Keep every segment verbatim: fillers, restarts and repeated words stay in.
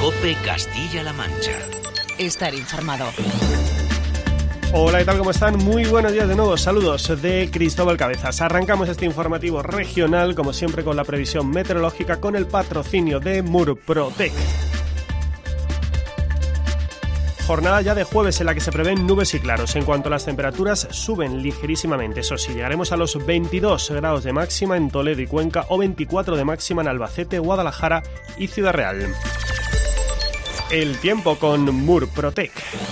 COPE Castilla-La Mancha. Estar informado. Hola, ¿qué tal? ¿Cómo están? Muy buenos días de nuevo. Saludos de Cristóbal Cabezas. Arrancamos este informativo regional, como siempre, con la previsión meteorológica con el patrocinio de Murprotec. Jornada ya de jueves en la que se prevén nubes y claros. En cuanto a las temperaturas, suben ligerísimamente. Eso sí, llegaremos a los veintidós grados de máxima en Toledo y Cuenca o veinticuatro de máxima en Albacete, Guadalajara y Ciudad Real. El tiempo con Murprotec.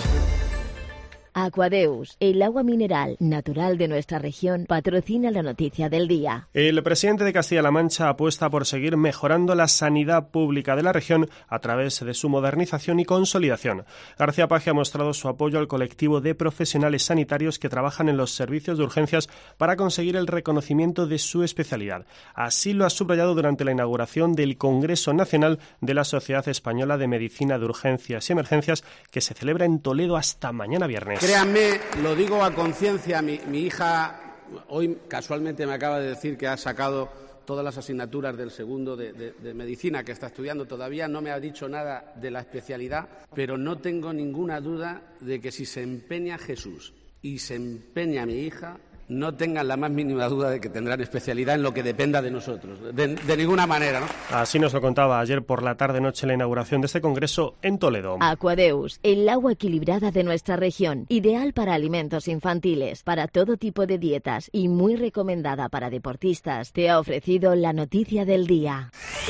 Aquadeus, el agua mineral natural de nuestra región, patrocina la noticia del día. El presidente de Castilla-La Mancha apuesta por seguir mejorando la sanidad pública de la región a través de su modernización y consolidación. García Paje ha mostrado su apoyo al colectivo de profesionales sanitarios que trabajan en los servicios de urgencias para conseguir el reconocimiento de su especialidad. Así lo ha subrayado durante la inauguración del Congreso Nacional de la Sociedad Española de Medicina de Urgencias y Emergencias, que se celebra en Toledo hasta mañana viernes. Créanme, lo digo a conciencia, mi, mi hija hoy casualmente me acaba de decir que ha sacado todas las asignaturas del segundo de, de, de medicina que está estudiando. Todavía no me ha dicho nada de la especialidad, pero no tengo ninguna duda de que si se empeña Jesús y se empeña mi hija, no tengan la más mínima duda de que tendrán especialidad en lo que dependa de nosotros, de, de ninguna manera, ¿no? Así nos lo contaba ayer por la tarde-noche la inauguración de este congreso en Toledo. Aquadeus, el agua equilibrada de nuestra región, ideal para alimentos infantiles, para todo tipo de dietas y muy recomendada para deportistas, te ha ofrecido la noticia del día.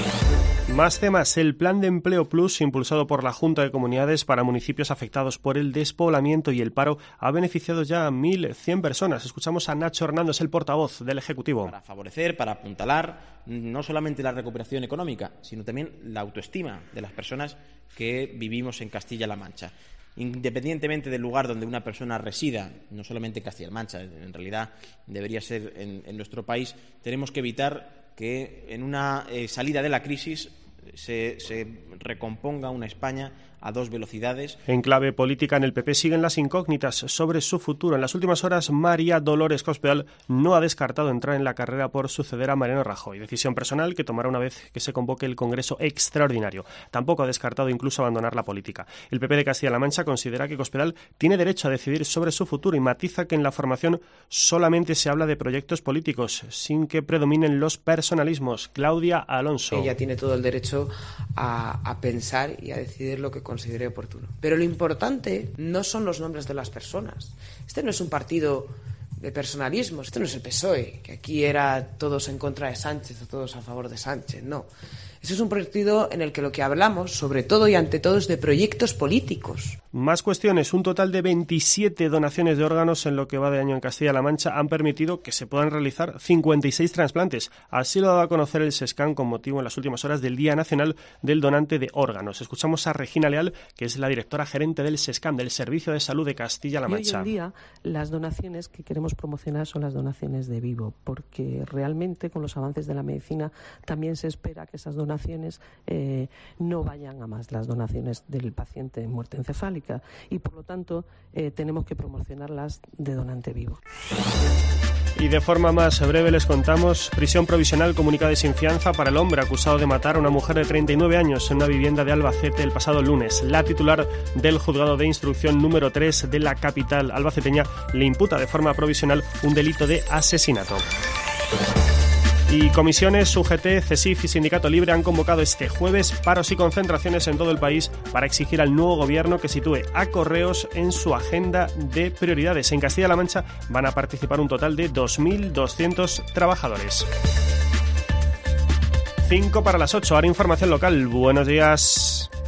Más temas. El Plan de Empleo Plus, impulsado por la Junta de Comunidades para municipios afectados por el despoblamiento y el paro, ha beneficiado ya a mil cien personas. Escuchamos a Nacho Hernández, el portavoz del Ejecutivo. Para favorecer, para apuntalar no solamente la recuperación económica, sino también la autoestima de las personas que vivimos en Castilla-La Mancha. Independientemente del lugar donde una persona resida, no solamente en Castilla-La Mancha, en realidad debería ser en, en nuestro país, tenemos que evitar que en una eh, salida de la crisis se, se recomponga una España a dos velocidades. En clave política, en el P P siguen las incógnitas sobre su futuro. En las últimas horas, María Dolores Cospedal no ha descartado entrar en la carrera por suceder a Mariano Rajoy, decisión personal que tomará una vez que se convoque el Congreso Extraordinario. Tampoco ha descartado incluso abandonar la política. El P P de Castilla-La Mancha considera que Cospedal tiene derecho a decidir sobre su futuro y matiza que en la formación solamente se habla de proyectos políticos, sin que predominen los personalismos. Claudia Alonso. Ella tiene todo el derecho a, a pensar y a decidir lo que considere oportuno. Pero lo importante no son los nombres de las personas. Este no es un partido de personalismo, este no es el P S O E, que aquí era todos en contra de Sánchez o todos a favor de Sánchez, no. Este es un partido en el que lo que hablamos, sobre todo y ante todo, es de proyectos políticos. Más cuestiones. Un total de veintisiete donaciones de órganos en lo que va de año en Castilla-La Mancha han permitido que se puedan realizar cincuenta y seis trasplantes. Así lo ha dado a conocer el SESCAN con motivo en las últimas horas del Día Nacional del Donante de Órganos. Escuchamos a Regina Leal, que es la directora gerente del SESCAN, del Servicio de Salud de Castilla-La Mancha. Y hoy en día las donaciones que queremos promocionar son las donaciones de vivo, porque realmente con los avances de la medicina también se espera que esas donaciones Eh, no vayan a más, las donaciones del paciente en muerte encefálica, y por lo tanto eh, tenemos que promocionarlas de donante vivo. Y de forma más breve les contamos: prisión provisional comunicada de sin fianza para el hombre acusado de matar a una mujer de treinta y nueve años en una vivienda de Albacete el pasado lunes. La titular del juzgado de instrucción número tres de la capital albaceteña le imputa de forma provisional un delito de asesinato. Y comisiones, U G T, CESIF y Sindicato Libre han convocado este jueves paros y concentraciones en todo el país para exigir al nuevo gobierno que sitúe a Correos en su agenda de prioridades. En Castilla-La Mancha van a participar un total de dos mil doscientos trabajadores. cinco para las ocho, ahora información local. Buenos días.